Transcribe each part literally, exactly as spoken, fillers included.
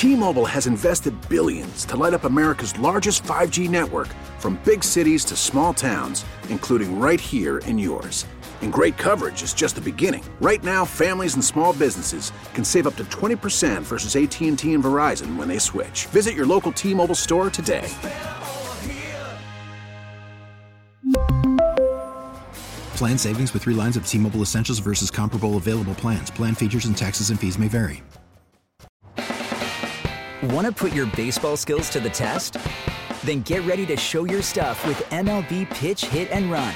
T-Mobile has invested billions to light up America's largest five G network, from big cities to small towns, including right here in yours. And great coverage is just the beginning. Right now, families and small businesses can save up to twenty percent versus A T and T and Verizon when they switch. Visit your local T-Mobile store today. Plan savings with three lines of T-Mobile Essentials versus comparable available plans. Plan features and taxes and fees may vary. Want to put your baseball skills to the test? Then get ready to show your stuff with M L B Pitch, Hit, and Run.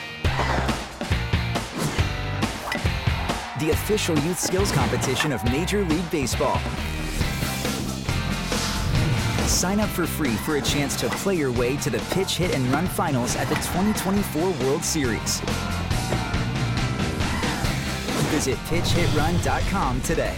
The official youth skills competition of Major League Baseball. Sign up for free for a chance to play your way to the Pitch, Hit, and Run finals at the twenty twenty-four World Series. Visit pitch hit run dot com today.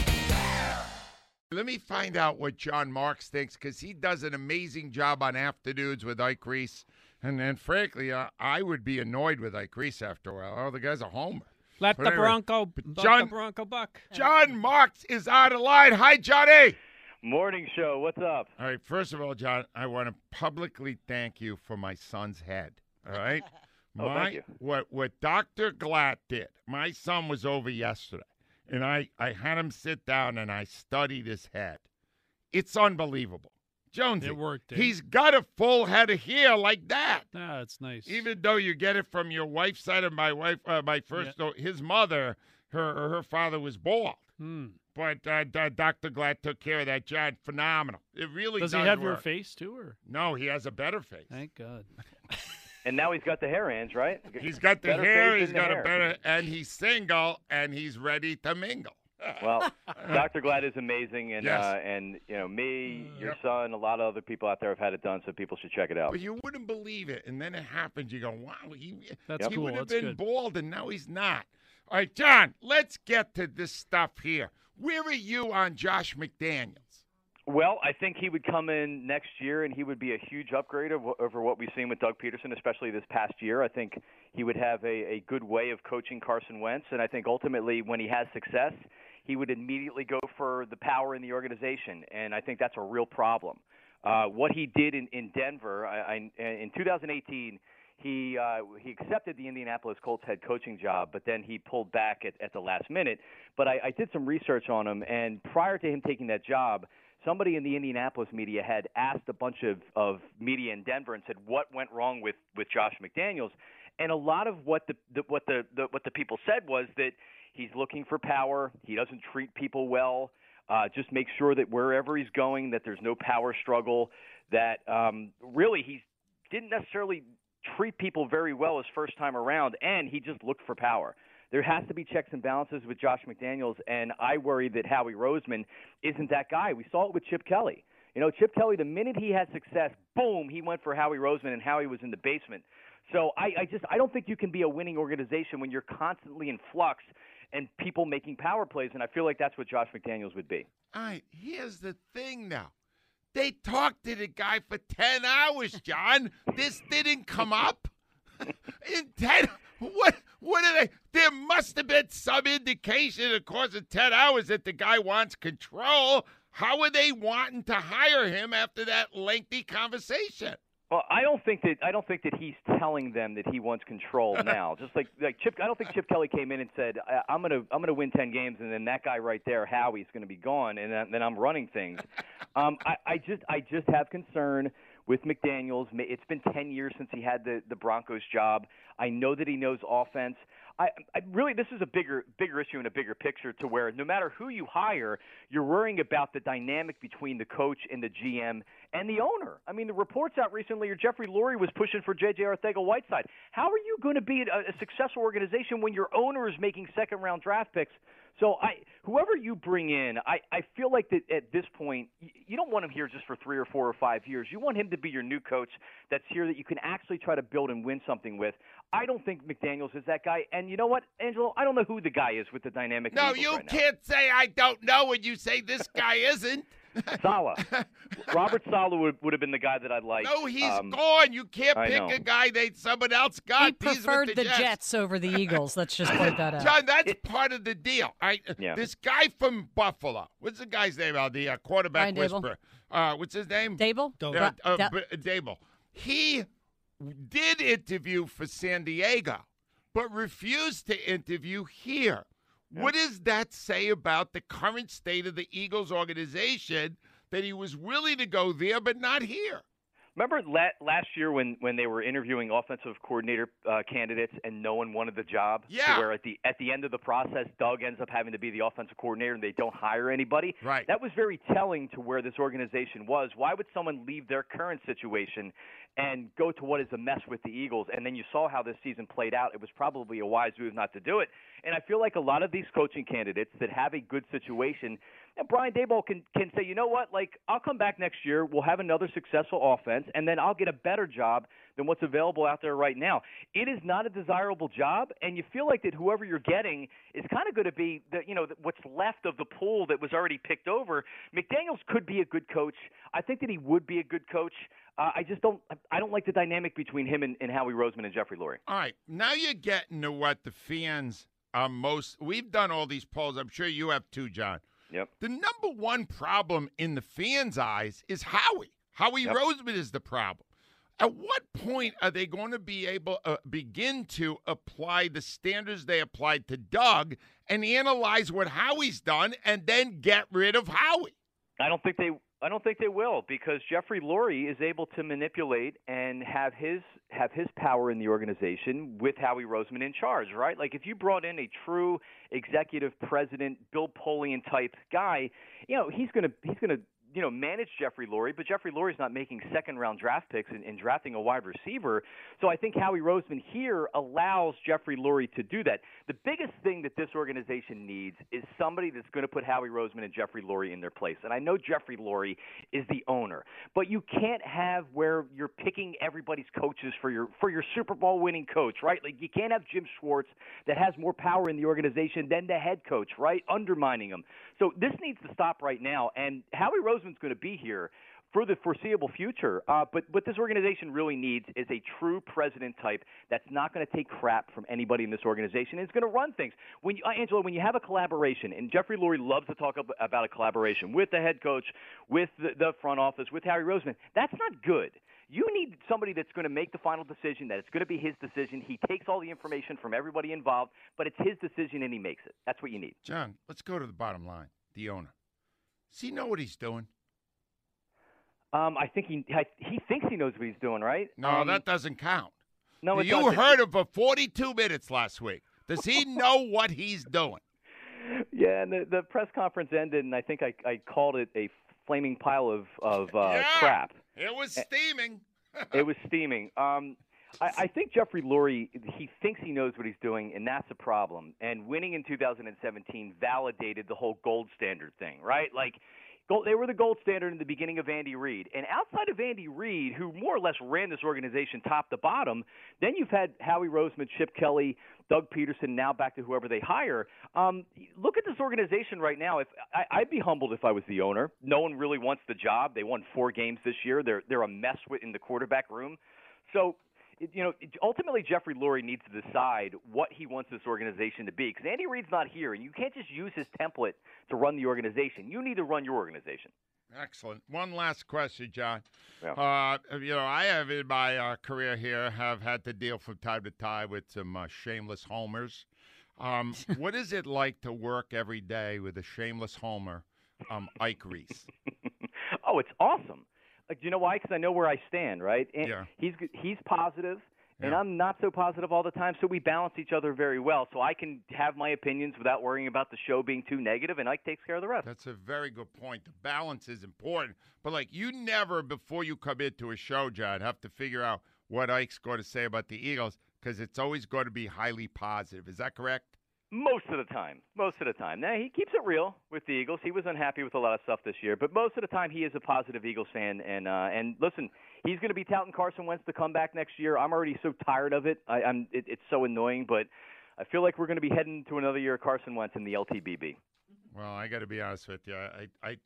Let me find out what John Marks thinks, because he does an amazing job on Afternoons with Ike Reese. And then, frankly, uh, I would be annoyed with Ike Reese after a while. Oh, the guy's a homer. Let But the anyway, Bronco, John, let the Bronco buck. John Marks is on the line. Hi, Johnny. Morning show. What's up? All right, first of all, John, I want to publicly thank you for my son's head. All right? Oh, my, thank you. What, what Doctor Glatt did, my son was over yesterday, and I, I had him sit down and I studied his head. It's unbelievable. Jonesy, It worked, eh? he's got a full head of hair like that. Ah, that's nice. Even though you get it from your wife's side of my wife, uh, my first, Yeah. uh, his mother, her her father was bald. Hmm. But uh, D- Doctor Glatt took care of that, John. Phenomenal. It really does Does he have your work. face too, or? No, he has a better face. Thank God. And now he's got the hair, Ange, right? He's got the Better hair, face he's than the got a hair. better, and he's single, and he's ready to mingle. Well, Doctor Glad is amazing, and Yes. uh, and you know me, your Yep. son, a lot of other people out there have had it done, so people should check it out. But you wouldn't believe it, and then it happens. You go, wow, he, That's he cool. would have That's been good. bald, and now he's not. All right, John, let's get to this stuff here. Where are you on Josh McDaniels? Well, I think he would come in next year, and he would be a huge upgrade of, over what we've seen with Doug Peterson, especially this past year. I think he would have a, a good way of coaching Carson Wentz, and I think ultimately when he has success, he would immediately go for the power in the organization, and I think that's a real problem. Uh, what he did in, in Denver I, I, in two thousand eighteen, he uh, he accepted the Indianapolis Colts head coaching job, but then he pulled back at, at the last minute. But I, I did some research on him, and prior to him taking that job, somebody in the Indianapolis media had asked a bunch of, of media in Denver and said, what went wrong with, with Josh McDaniels? And a lot of what the, the what the, the what the people said was that he's looking for power. He doesn't treat people well. Uh, just make sure that wherever he's going, that there's no power struggle. That um, really he didn't necessarily treat people very well his first time around, and he just looked for power. There has to be checks and balances with Josh McDaniels, and I worry that Howie Roseman isn't that guy. We saw it with Chip Kelly. You know, Chip Kelly, the minute he had success, boom, he went for Howie Roseman, and Howie was in the basement. So I, I just I don't think you can be a winning organization when you're constantly in flux and people making power plays, and I feel like that's what Josh McDaniels would be. All right, here's the thing now. They talked to the guy for ten hours, John. This didn't come up. In ten, what, what are they? There must have been some indication, of course, in ten hours that the guy wants control. How are they wanting to hire him after that lengthy conversation? Well, I don't think that I don't think that he's telling them that he wants control now. Just like like Chip, I don't think Chip Kelly came in and said, "I'm gonna I'm gonna win ten games," and then that guy right there, Howie's gonna be gone, and then, then I'm running things. um, I, I just I just have concern with McDaniels. It's been ten years since he had the the Broncos job. I know that he knows offense. I, I really, this is a bigger, bigger issue and a bigger picture to where no matter who you hire, you're worrying about the dynamic between the coach and the G M and the owner. I mean, the reports out recently are Jeffrey Lurie was pushing for J J Arcega-Whiteside. How are you going to be a, a successful organization when your owner is making second-round draft picks? So I, whoever you bring in, I, I feel like that at this point, you don't want him here just for three or four or five years. You want him to be your new coach that's here that you can actually try to build and win something with. I don't think McDaniels is that guy. And you know what, Angelo? I don't know who the guy is with the dynamic. No, Eagles you right now. can't say I don't know when you say this guy isn't. Saleh. Robert Saleh would, would have been the guy that I'd like. No, he's um, gone. You can't I pick know. a guy that someone else got. He He's with preferred the, the Jets. Jets over the Eagles. Let's just point that out. John, that's part of the deal. All right? Yeah. This guy from Buffalo, what's the guy's name? Uh, the uh, quarterback Brian Dable. whisperer. Uh, what's his name? Dable? Don't- Uh, uh, Da- B- Dable. He did interview for San Diego, but refused to interview here. Yeah. What does that say about the current state of the Eagles organization that he was willing to go there but not here? Remember la- last year when, when they were interviewing offensive coordinator uh, candidates and no one wanted the job? Yeah. To where at the at the end of the process, Doug ends up having to be the offensive coordinator and they don't hire anybody? Right. That was very telling to where this organization was. Why would someone leave their current situation and go to what is a mess with the Eagles? And then you saw how this season played out. It was probably a wise move not to do it. And I feel like a lot of these coaching candidates that have a good situation – and Brian Daboll can, can say, you know what, like, I'll come back next year, we'll have another successful offense, and then I'll get a better job than what's available out there right now. It is not a desirable job, and you feel like that whoever you're getting is kind of going to be, the, you know, what's left of the pool that was already picked over. McDaniels could be a good coach. I think that he would be a good coach. Uh, I just don't I don't like the dynamic between him and, and Howie Roseman and Jeffrey Lurie. All right. Now you're getting to what the fans are most – we've done all these polls. I'm sure you have too, John. Yep. The number one problem in the fans' eyes is Howie. Howie Yep. Roseman is the problem. At what point are they going to be able to uh, begin to apply the standards they applied to Doug and analyze what Howie's done and then get rid of Howie? I don't think they I don't think they will, because Jeffrey Lurie is able to manipulate and have his have his power in the organization with Howie Roseman in charge, right? Like if you brought in a true executive president, Bill Polian type guy, you know, he's gonna he's gonna you know, manage Jeffrey Lurie, but Jeffrey Lurie's not making second-round draft picks and, and drafting a wide receiver. So I think Howie Roseman here allows Jeffrey Lurie to do that. The biggest thing that this organization needs is somebody that's going to put Howie Roseman and Jeffrey Lurie in their place. And I know Jeffrey Lurie is the owner, but you can't have where you're picking everybody's coaches for your for your Super Bowl winning coach, right? Like you can't have Jim Schwartz that has more power in the organization than the head coach, right? Undermining him. So this needs to stop right now. And Howie Roseman's going to be here for the foreseeable future. Uh, but what this organization really needs is a true president type that's not going to take crap from anybody in this organization and is going to run things. When you, uh, Angela, when you have a collaboration, and Jeffrey Lurie loves to talk ab- about a collaboration with the head coach, with the, the front office, with Howie Roseman, that's not good. You need somebody that's going to make the final decision, that it's going to be his decision. He takes all the information from everybody involved, but it's his decision and he makes it. That's what you need. John, let's go to the bottom line. The owner. Does he know what he's doing? Um, I think he I, he thinks he knows what he's doing, right? No, um, that doesn't count. No, it you doesn't. heard him for forty-two minutes last week. Does he know what he's doing? Yeah, and the, the press conference ended, and I think I, I called it a flaming pile of, of uh, Yeah. crap. It was steaming. It was steaming. Um, I, I think Jeffrey Lurie, he thinks he knows what he's doing, and that's a problem. And winning in two thousand seventeen validated the whole gold standard thing, right? Like, gold, they were the gold standard in the beginning of Andy Reid. And outside of Andy Reid, who more or less ran this organization top to bottom, then you've had Howie Roseman, Chip Kelly, Doug Peterson, now back to whoever they hire. Um, look at this organization right now. If I, I'd be humbled if I was the owner. No one really wants the job. They won four games this year. They're they're a mess with, in the quarterback room. So, it, you know, it, ultimately Jeffrey Lurie needs to decide what he wants this organization to be, because Andy Reid's not here, and you can't just use his template to run the organization. You need to run your organization. Excellent. One last question, John. Yeah. Uh, you know, I have in my uh, career here have had to deal from time to time with some uh, shameless homers. Um, what is it like to work every day with a shameless homer, um, Ike Reese? Oh, it's awesome. Like, do you know why? Because I know where I stand, right? And Yeah. He's he's positive, and Yeah. I'm not so positive all the time, so we balance each other very well. So I can have my opinions without worrying about the show being too negative, and Ike takes care of the rest. That's a very good point. The balance is important. But, like, you never, before you come into a show, John, have to figure out what Ike's going to say about the Eagles, because it's always going to be highly positive. Is that correct? Most of the time. Most of the time. Now, he keeps it real with the Eagles. He was unhappy with a lot of stuff this year, but most of the time he is a positive Eagles fan. And, uh, and listen, he's going to be touting Carson Wentz to come back next year. I'm already so tired of it. I, I'm, it it's so annoying, but I feel like we're going to be heading to another year of Carson Wentz in the L T B B. Well, I got to be honest with you. I, I,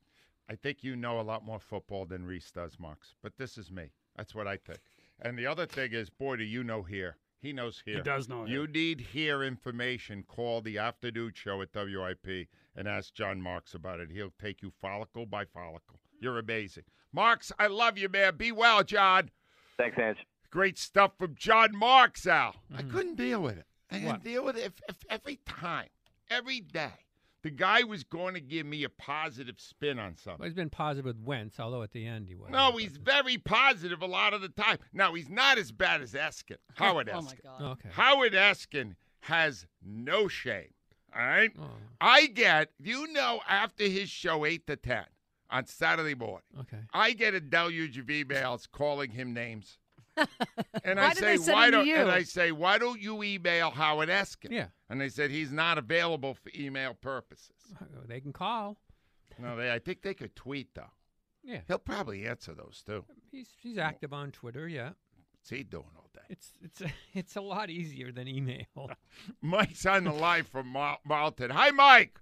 I think you know a lot more football than Reese does, Marks. But this is me. That's what I think. And the other thing is, boy, do you know here. He knows here. He does know You here. need here information. Call the Afternoon Show at W I P and ask John Marks about it. He'll take you follicle by follicle. You're amazing. Marks, I love you, man. Be well, John. Thanks, Ange. Great stuff from John Marks, Al. Mm-hmm. I couldn't deal with it. I couldn't What? deal with it if, if every time, every day. The guy was going to give me a positive spin on something. Well, he's been positive with Wentz, although at the end he was. No, he's very positive a lot of the time. Now, he's not as bad as Eskin, Howard Oh, Eskin. my God. Oh, okay. Howard Eskin has no shame, all right? Oh, I get, you know, after his show eight to ten on Saturday morning, okay. I get a deluge of emails calling him names. And Why I did say, they send why them to don't you? and I say, why don't you email Howard Eskin? Yeah. And they said he's not available for email purposes. They can call. No, they I think they could tweet though. Yeah. He'll probably answer those too. He's he's active on Twitter, yeah. What's he doing all day? It's it's it's a lot easier than email. Mike's on the line from Mar- Marlton. Hi, Mike.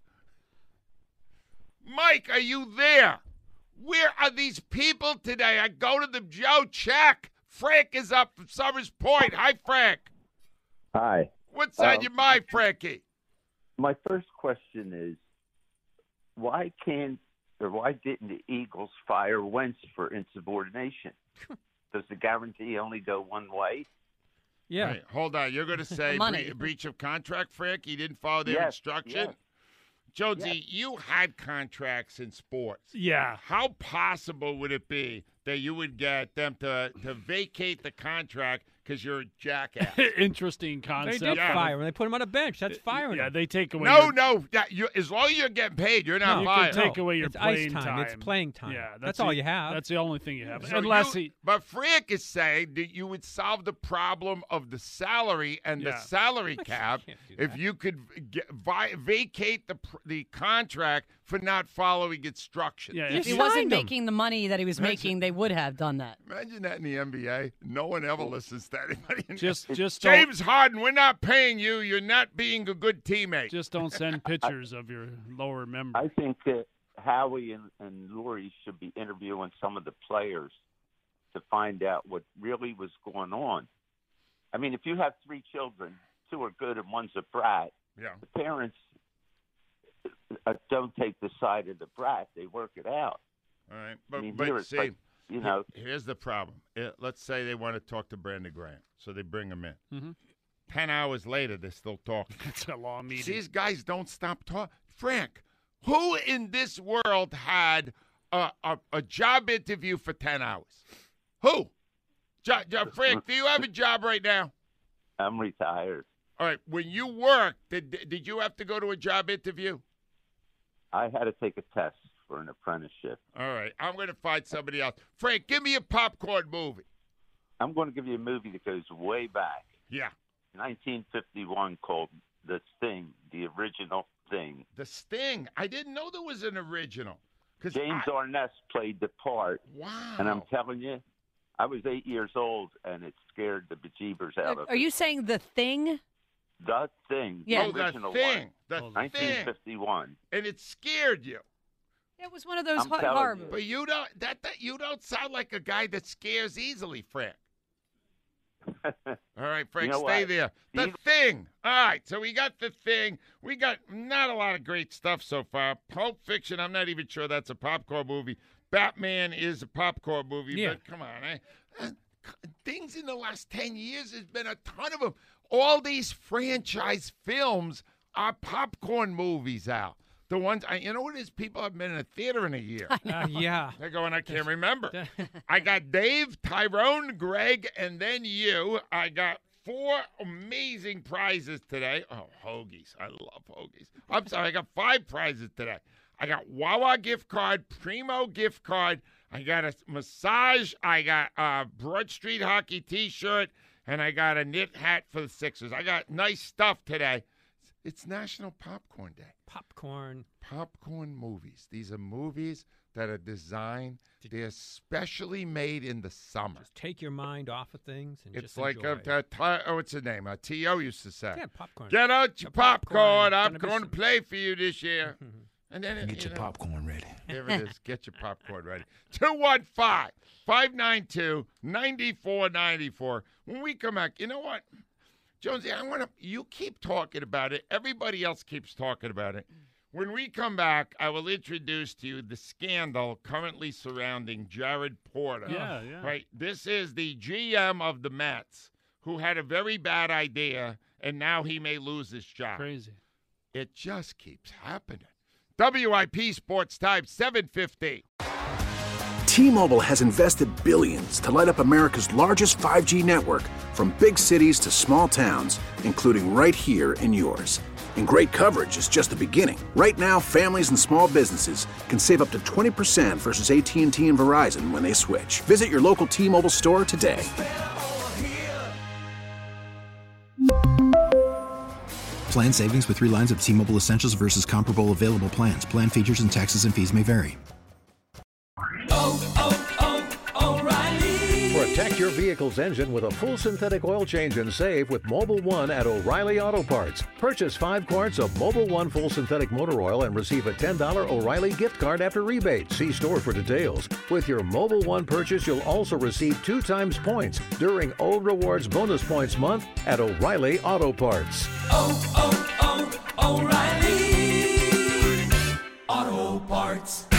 Mike, are you there? Where are these people today? I go to the Joe check. Frank is up from Summers Point. Hi, Frank. Hi. What's on Um, your mind, Frankie? My first question is, why can't or why didn't the Eagles fire Wentz for insubordination? Does the guarantee only go one way? Yeah. Wait, hold on. You're going to say Money. bre- breach of contract, Frank? He didn't follow their Yes, instruction? yes. Jonesy, Yes. you had contracts in sports. Yeah. How possible would it be that you would get them to, to vacate the contract because you're a jackass? Interesting They concept. did Yeah. fire him. They put him on a bench. That's firing Yeah, him. they take away. No, your, no. That, you, as long as you're getting paid, you're not No, You fired. can take away your it's playing ice time. It's playing time. Yeah, That's that's, all the- you have. That's the only thing you have. So Unless you- he. But Frank is saying that you would solve the problem of the salary and the Yeah. salary cap can't do if that. you could get, vi- vacate the pr- the contract for not following instructions. Yeah, If if he You wasn't signed him. making the money that he was Imagine- making, they would have done that. Imagine that in the N B A. No one ever listens to anybody. in just just James Harden, we're not paying you. You're not being a good teammate. don't just don't send pictures of your lower member. I think that Howie and, and Lori should be interviewing some of the players to find out what really was going on. I mean, if you have three children, two are good and one's a brat, yeah. the parents uh, don't take the side of the brat. They work it out. All right. I But, mean, but here it's see, like, you know, here's the problem. Uh, Let's say they want to talk to Brandon Graham, so they bring him in. Mhm. Ten hours later, they're still talking. It's a long meeting. These guys don't stop talking. Frank, who in this world had a, a, a job interview for ten hours? Who? Jo- jo- Frank, do you have a job right now? I'm retired. All right. When you worked, did, did you have to go to a job interview? I had to take a test for an apprenticeship. All right. I'm going to find somebody else. Frank, give me a popcorn movie. I'm going to give you a movie that goes way back. Yeah. nineteen fifty-one called The Thing, the original Thing. The Sting. I didn't know there was an original. 'Cause James I- Arness played the part, Wow. and I'm telling you, I was eight years old, and it scared the bejeebers out of Are me. you saying the thing? The Thing, Yeah. Oh, the the original thing. The Oh, one, thing. nineteen fifty-one. And it scared you. It was one of those I'm hot telling horror you. movies. But you don't that, that you don't sound like a guy that scares easily, Frank. All right, Frank, You know stay what? there. The You- Thing. All right, so we got The Thing. We got not a lot of great stuff so far. Pulp Fiction, I'm not even sure that's a popcorn movie. Batman is a popcorn movie, Yeah. but come on. Eh? Uh, c- Things in the last ten years, there's been a ton of them. All these franchise films are popcorn movies, Al. The ones, I, you know what it is? People haven't been in a theater in a year. Uh, yeah. They're going, I can't remember. I got Dave, Tyrone, Greg, and then you. I got four amazing prizes today. Oh, hoagies. I love hoagies. I'm sorry. I got five prizes today. I got Wawa gift card, Primo gift card. I got a massage. I got a Broad Street hockey T-shirt, and I got a knit hat for the Sixers. I got nice stuff today. It's National Popcorn Day. Popcorn. Popcorn movies. These are movies that are designed. They're specially made in the summer. Just take your mind off of things and It's just like enjoy. a, a, a oh, what's the name? A T O used to say. Yeah, popcorn. Get out your The popcorn. popcorn. It's I'm gonna be going to some- play for you this year. And then it, Get you your know, popcorn ready. There it is. Get your popcorn ready. two one five, five nine two, nine four nine four. When we come back, you know what? Jonesy, I want to, you keep talking about it. Everybody else keeps talking about it. When we come back, I will introduce to you the scandal currently surrounding Jared Porter. Yeah, yeah. Right? This is the G M of the Mets who had a very bad idea, and now he may lose his job. Crazy. It just keeps happening. W I P Sports Time, seven fifty. T-Mobile has invested billions to light up America's largest five G network, from big cities to small towns, including right here in yours. And great coverage is just the beginning. Right now, families and small businesses can save up to twenty percent versus A T and T and Verizon when they switch. Visit your local T-Mobile store today. Plan savings with three lines of T-Mobile Essentials versus comparable available plans. Plan features and taxes and fees may vary. Protect your vehicle's engine with a full synthetic oil change and save with Mobil one at O'Reilly Auto Parts. Purchase five quarts of Mobil one full synthetic motor oil and receive a ten dollars O'Reilly gift card after rebate. See store for details. With your Mobil one purchase, you'll also receive two times points during O Rewards Bonus Points Month at O'Reilly Auto Parts. Oh, oh, oh, O'Reilly Auto Parts.